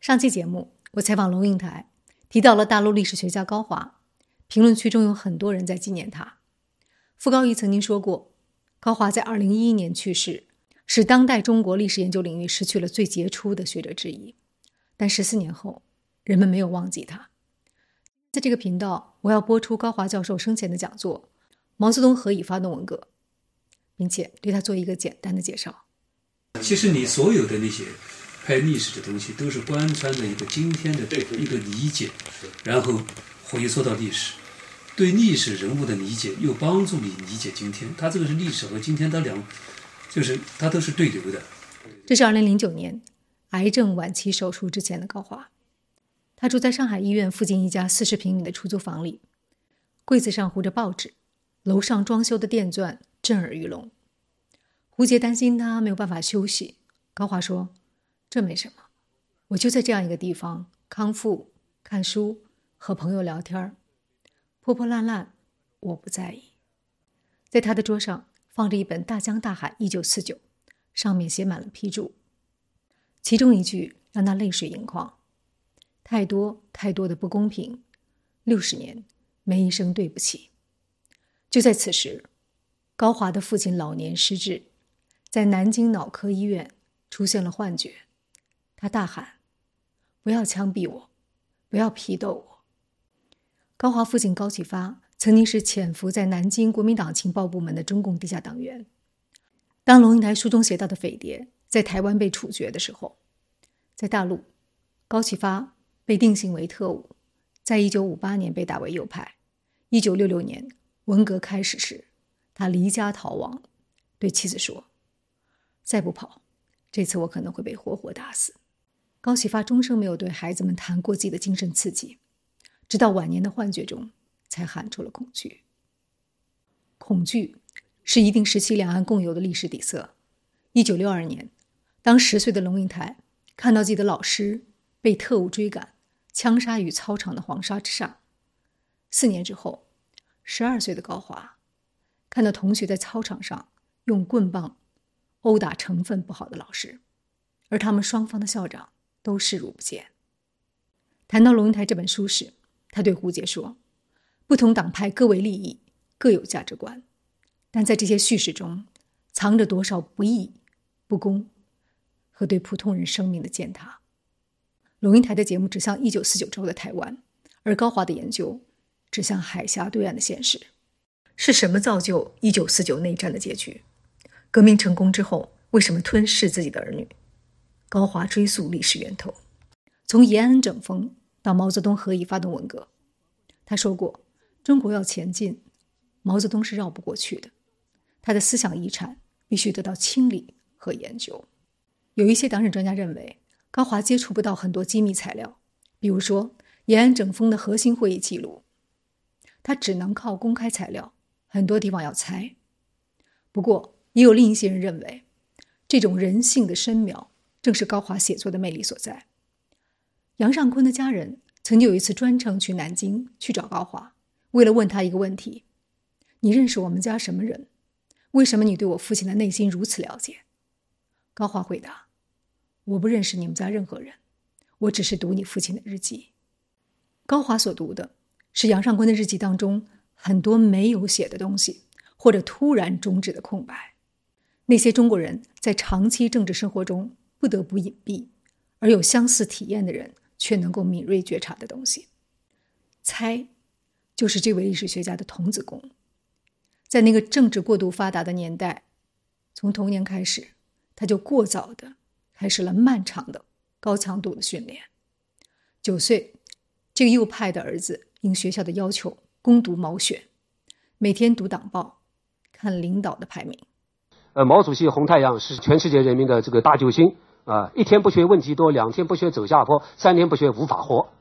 上期节目我采访龙应台，提到了大陆历史学家高华，评论区中有很多人在纪念他。傅高义曾经说过，高华在2011年去世，使当代中国历史研究领域失去了最杰出的学者之一。但14年后，人们没有忘记他。在这个频道，我要播出高华教授生前的讲座《毛泽东何以发动文革》，并且对他做一个简单的介绍。 其实你所有的那些拍历史的东西，都是贯穿着一个今天的一个理解，然后回溯到历史，对历史人物的理解又帮助你理解今天。它这个是历史和今天就是它都是对流的。 这是2009年癌症晚期手术之前的高华，他住在上海医院附近一家40平米的出租房里，柜子上糊着报纸，楼上装修的电钻震耳欲聋。胡杰担心他没有办法休息，高华说：“这没什么，我就在这样一个地方康复、看书、和朋友聊天，破破烂烂，我不在意。”在他的桌上放着一本《大江大海1949》，上面写满了批注，其中一句让他泪水盈眶：“太多太多的不公平，60年没一声对不起。”就在此时，高华的父亲老年失智，在南京脑科医院出现了幻觉。他大喊：“不要枪毙我，不要批斗我。”高华父亲高启发曾经是潜伏在南京国民党情报部门的中共地下党员。当龙应台书中写到的匪谍在台湾被处决的时候，在大陆，高启发被定性为特务，在1958年被打为右派。1966年文革开始时，他离家逃亡，对妻子说：“再不跑，这次我可能会被活活打死。”高启发终生没有对孩子们谈过自己的精神刺激，直到晚年的幻觉中才喊出了恐惧。恐惧是一定时期两岸共有的历史底色。1962年，当10岁的龙应台看到自己的老师被特务追赶，枪杀于操场的黄沙之上；4年之后，12岁的高华看到同学在操场上用棍棒殴打成分不好的老师，而他们双方的校长都视如不见。谈到龙应台这本书时，他对胡杰说：“不同党派各为利益，各有价值观，但在这些叙事中藏着多少不义、不公和对普通人生命的践踏。”龙应台的节目指向1949之后的台湾，而高华的研究指向海峡对岸的现实。是什么造就1949内战的结局？革命成功之后，为什么吞噬自己的儿女？高华追溯历史源头，从延安整风到毛泽东何以发动文革。他说过，中国要前进，毛泽东是绕不过去的，他的思想遗产必须得到清理和研究。有一些党史专家认为，高华接触不到很多机密材料，比如说延安整风的核心会议记录，他只能靠公开材料，很多地方要猜。不过也有另一些人认为，这种人性的深描正是高华写作的魅力所在。杨尚昆的家人曾经有一次专程去南京去找高华，为了问他一个问题：“你认识我们家什么人？为什么你对我父亲的内心如此了解？”高华回答：“我不认识你们家任何人，我只是读你父亲的日记。”高华所读的是杨尚昆的日记当中很多没有写的东西，或者突然终止的空白。那些中国人在长期政治生活中不得不隐蔽，而有相似体验的人却能够敏锐觉察的东西。猜就是这位历史学家的童子功。在那个政治过度发达的年代，从童年开始，他就过早的开始了漫长的高强度的训练。9岁，这个右派的儿子应学校的要求攻读毛选，每天读党报，看领导的排名。 毛主席红太阳是全世界人民的这个大救星啊！1天不学问题多，2天不学走下坡，3天不学无法活。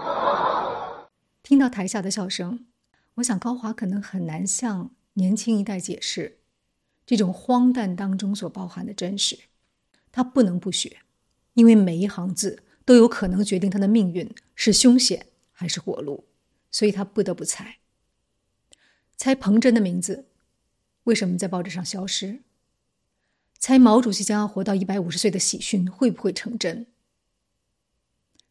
听到台下的笑声，我想高华可能很难向年轻一代解释这种荒诞当中所包含的真实。他不能不学，因为每一行字都有可能决定他的命运是凶险还是活路，所以他不得不猜。猜彭真的名字为什么在报纸上消失？猜毛主席将要活到150岁的喜讯会不会成真？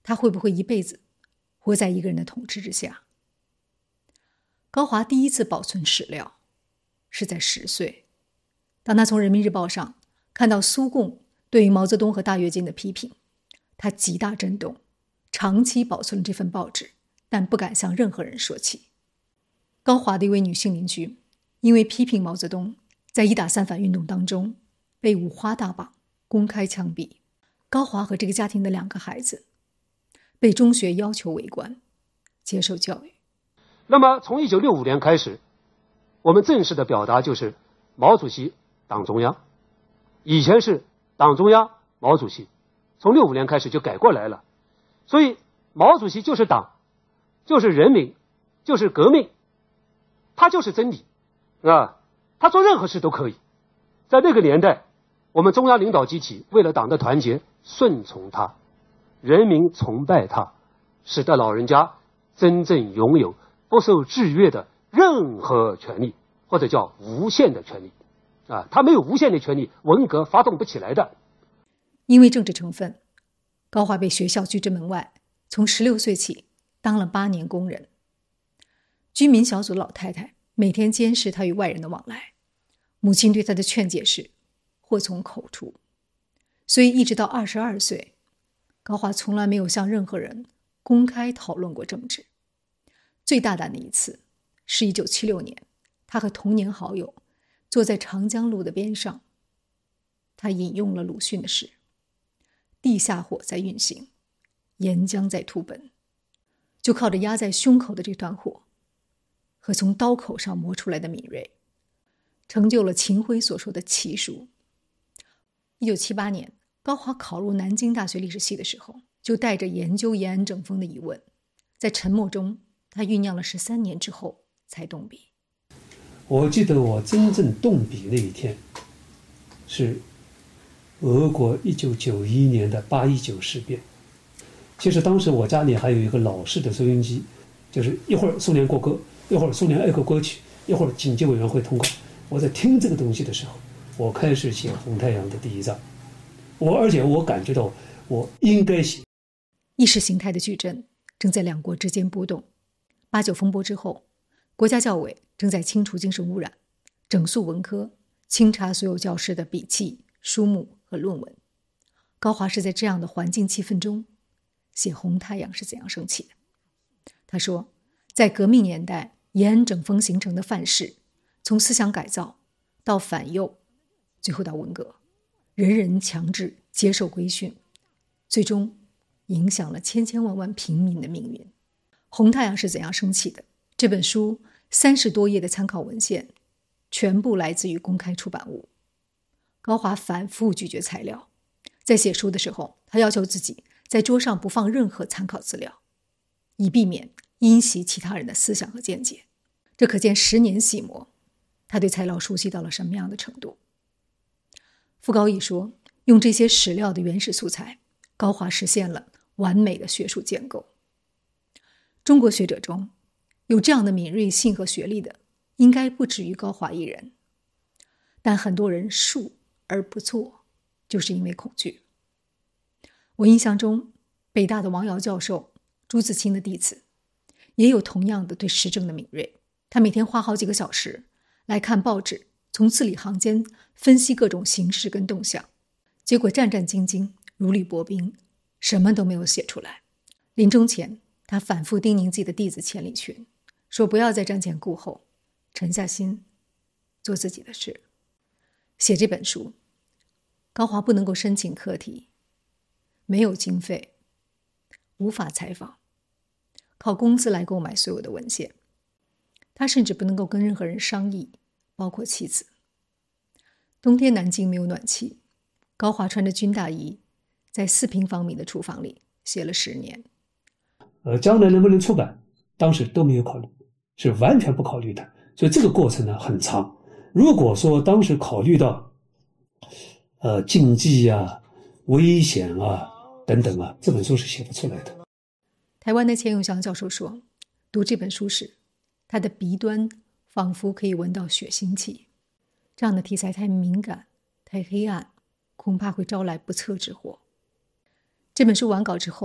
他会不会一辈子活在一个人的统治之下？高华第一次保存史料是在10岁，当他从人民日报上看到苏共对于毛泽东和大跃进的批评，他极大震动，长期保存了这份报纸，但不敢向任何人说起。高华的一位女性邻居因为批评毛泽东，在一打三反运动当中被五花大绑，公开枪毙。高华和这个家庭的2个孩子被中学要求为官，接受教育。 那么从1965年开始，我们正式的表达就是毛主席党中央，以前是党中央毛主席，从65年开始就改过来了。所以毛主席就是党，就是人民，就是革命，他就是真理啊！他做任何事都可以。在那个年代，我们中央领导集体为了党的团结顺从他，人民崇拜他，使得老人家真正拥有不受制约的任何权利，或者叫无限的权利啊！他没有无限的权利，文革发动不起来的。 因为政治成分，高华被学校拒之门外，从16岁起当了8年工人。居民小组老太太每天监视他与外人的往来，母亲对他的劝解是祸从口出。所以一直到22岁，高华从来没有向任何人公开讨论过政治。最大胆的一次是1976年，他和童年好友坐在长江路的边上，他引用了鲁迅的诗：地下火在运行，岩浆在吐奔。就靠着压在胸口的这团火和从刀口上磨出来的敏锐，成就了秦晖所说的奇书。1978年，高华考入南京大学历史系的时候，就带着研究延安整风的疑问，在沉默中他酝酿了13年之后才动笔。 我记得我真正动笔那一天是俄国1991年的8·19事变。其实当时我家里还有一个老式的收音机，就是一会儿苏联国歌，一会儿苏联爱国歌曲，一会儿紧急委员会通告。我在听这个东西的时候，我开始写红太阳的第一章。而且我感觉到我应该写。 意识形态的矩阵正在两国之间波动。89风波之后，国家教委正在清除精神污染，整肃文科，清查所有教师的笔记、书目和论文。高华是在这样的环境气氛中写红太阳是怎样升起的。他说，在革命年代，延安整风形成的范式，从思想改造到反右，最后到文革，人人强制接受规训，最终影响了千千万万平民的命运。红太阳是怎样升起的？这本书30多页的参考文献全部来自于公开出版物。高华反复拒绝材料，在写书的时候，他要求自己在桌上不放任何参考资料，以避免因袭其他人的思想和见解。这可见10年洗磨，他对材料熟悉到了什么样的程度。傅高义说，用这些史料的原始素材，高华实现了完美的学术建构。中国学者中有这样的敏锐性和学历的，应该不止于高华一人。但很多人述而不作，就是因为恐惧。我印象中，北大的王尧教授，朱自清的弟子，也有同样的对时政的敏锐。他每天花好几个小时来看报纸，从字里行间分析各种形势跟动向，结果战战兢兢，如履薄冰，什么都没有写出来。临终前，他反复叮咛自己的弟子钱理群，说不要再瞻前顾后，沉下心做自己的事。写这本书，高华不能够申请课题，没有经费，无法采访，靠公司来购买所有的文献。他甚至不能够跟任何人商议，包括妻子。冬天南京没有暖气，高华穿着军大衣，在4平方米的厨房里写了10年。 将来能不能出版，当时都没有考虑，是完全不考虑的。所以这个过程呢很长。如果说当时考虑到禁忌啊、危险啊等等啊，这本书是写不出来的。 台湾的钱永祥教授说，读这本书时，他的鼻端仿佛可以闻到血腥气。这样的题材太敏感、太黑暗，恐怕会招来不测之祸。这本书完稿之后，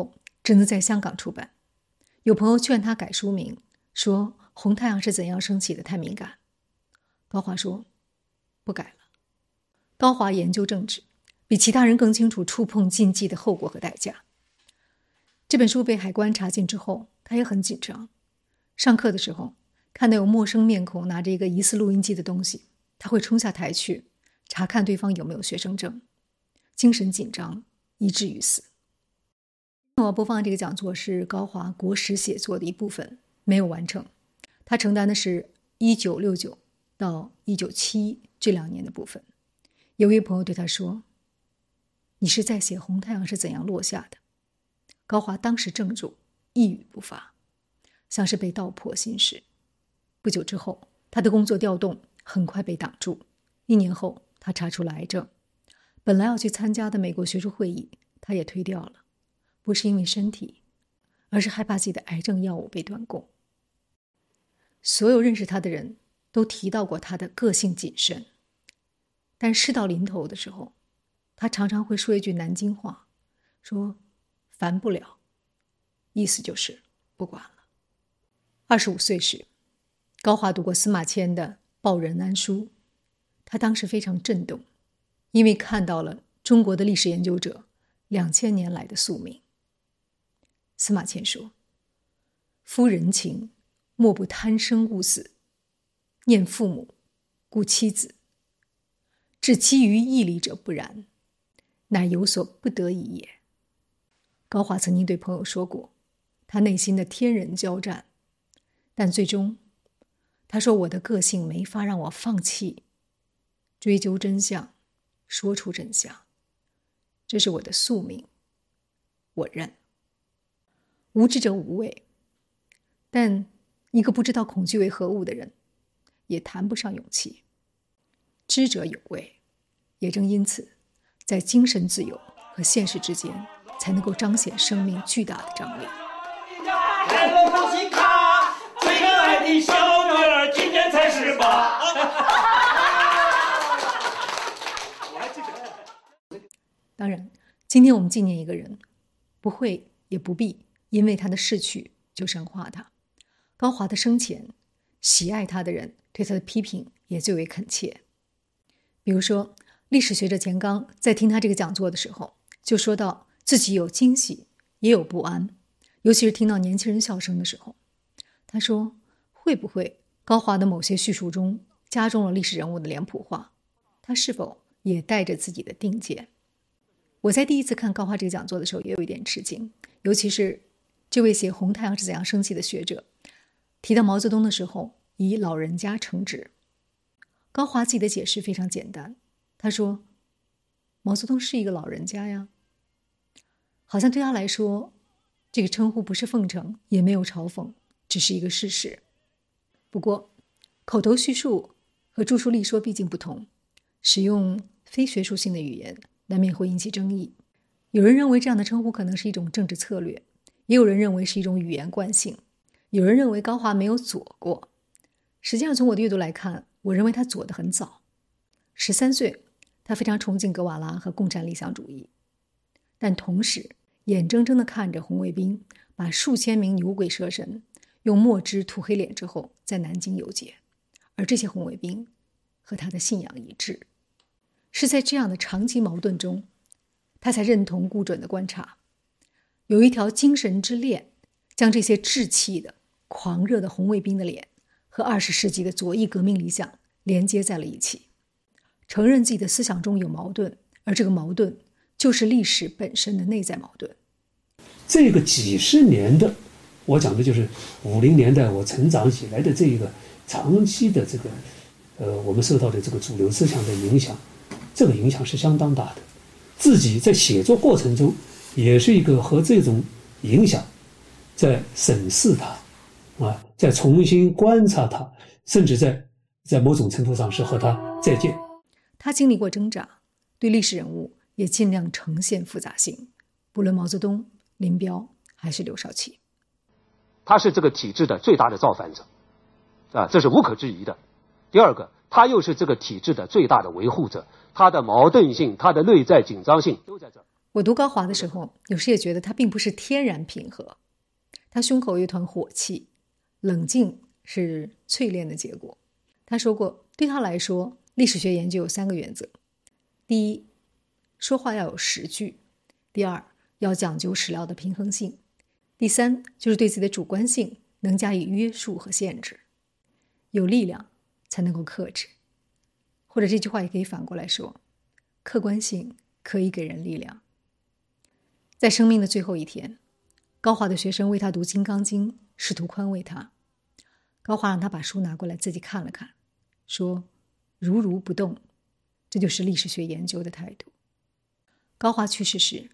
只能在香港出版。有朋友劝他改书名，说红太阳是怎样升起的太敏感。高华说不改了。高华研究政治，比其他人更清楚触碰禁忌的后果和代价。这本书被海关查禁之后，他也很紧张。上课的时候，看到有陌生面孔拿着一个疑似录音机的东西，他会冲下台去查看对方有没有学生证，精神紧张以至于死。我播放这个讲座是高华国史写作的一部分，没有完成。他承担的是1969到1971这2年的部分。有位朋友对他说：“你是在写红太阳是怎样落下的？”高华当时怔住，一语不发，像是被道破心事。不久之后，他的工作调动很快被挡住。1年后，他查出了癌症。本来要去参加的美国学术会议，他也推掉了，不是因为身体，而是害怕自己的癌症药物被断供。所有认识他的人都提到过他的个性谨慎，但事到临头的时候，他常常会说一句南京话，说烦不了，意思就是不管了。25岁时，高华读过司马迁的《报任安书》，他当时非常震动，因为看到了中国的历史研究者2000年来的宿命。司马迁说：“夫人情，莫不贪生恶死，念父母，顾妻子。至基于义理者不然，乃有所不得已也。”高华曾经对朋友说过，他内心的天人交战，但最终他说：“我的个性没法让我放弃追究真相，说出真相，这是我的宿命，我认。”无知者无畏，但一个不知道恐惧为何物的人也谈不上勇气。知者有畏，也正因此，在精神自由和现实之间，才能够彰显生命巨大的张力。 来了恭喜卡，最可爱的小女儿今年才18。 当然，今天我们纪念一个人，不会也不必因为他的逝去就神化他。高华的生前，喜爱他的人对他的批评也最为恳切。比如说，历史学者钱刚在听他这个讲座的时候，就说到自己有惊喜，也有不安，尤其是听到年轻人笑声的时候。他说，会不会高华的某些叙述中加重了历史人物的脸谱化？他是否也带着自己的定见？我在第一次看高华这个讲座的时候，也有一点吃惊，尤其是这位写《红太阳是怎样升起的》学者提到毛泽东的时候，以老人家称之。高华自己的解释非常简单，他说毛泽东是一个老人家呀，好像对他来说，这个称呼不是奉承，也没有嘲讽，只是一个事实。不过口头叙述和著书立说毕竟不同，使用非学术性的语言难免会引起争议。有人认为这样的称呼可能是一种政治策略，也有人认为是一种语言惯性，有人认为高华没有左过。实际上从我的阅读来看，我认为他左得很早。13岁，他非常崇敬格瓦拉和共产理想主义，但同时眼睁睁地看着红卫兵把数千名牛鬼蛇神用墨汁涂黑脸之后在南京游街，而这些红卫兵和他的信仰一致。是在这样的长期矛盾中，他才认同顾准的观察，有一条精神之链将这些稚气的狂热的红卫兵的脸和20世纪的左翼革命理想连接在了一起，承认自己的思想中有矛盾，而这个矛盾就是历史本身的内在矛盾。 这个几十年的，我讲的就是50年代我成长起来的这个长期的这个我们受到的这个主流思想的影响，这个影响是相当大的。自己在写作过程中也是一个和这种影响在审视它啊，在重新观察它，甚至在某种程度上是和它再见。 他经历过挣扎，对历史人物也尽量呈现复杂性，不论毛泽东、林彪还是刘少奇。 他是这个体制的最大的造反者啊，这是无可置疑的。第二个，他又是这个体制的最大的维护者，他的矛盾性，他的内在紧张性都在这儿。 我读高华的时候，有时也觉得他并不是天然平和，他胸口有一团火气，冷静是淬炼的结果。他说过，对他来说，历史学研究有3个原则：第一，说话要有实据；第二，要讲究史料的平衡性；第三，就是对自己的主观性能加以约束和限制。有力量才能够克制，或者这句话也可以反过来说，客观性可以给人力量。在生命的最后一天，高华的学生为他读《金刚经》，试图宽慰他。高华让他把书拿过来自己看了看，说如如不动，这就是历史学研究的态度。高华去世时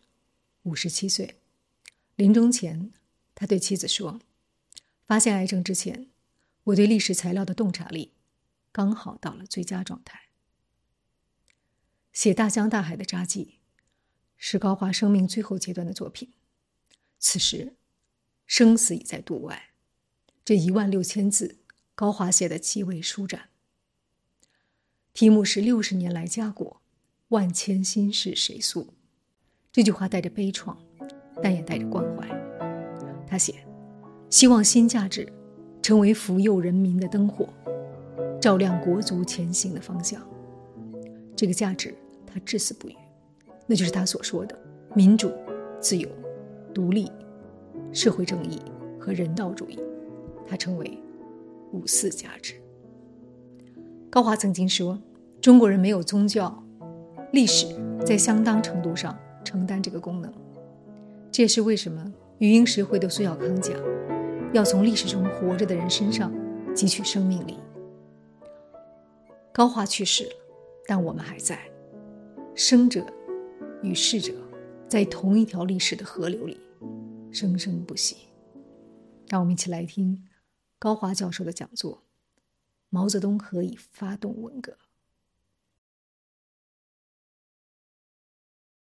57岁，临终前他对妻子说，发现癌症之前，我对历史材料的洞察力刚好到了最佳状态。写大江大海的札记是高华生命最后阶段的作品，此时生死已在度外，这16000字高华写得极为舒展。题目是60年来家国，万千心事谁诉。这句话带着悲怆，但也带着关怀。他写，希望新价值成为扶佑人民的灯火，照亮国足前行的方向。这个价值他至死不渝，那就是他所说的民主、自由、独立、社会正义和人道主义，他称为5·4价值。高华曾经说，中国人没有宗教，历史在相当程度上承担这个功能。这也是为什么余英时会对苏小康讲，要从历史中活着的人身上汲取生命力。高华去世了，但我们还在，生者与逝者在同一条历史的河流里生生不息。让我们一起来听高华教授的讲座，毛泽东何以发动文革。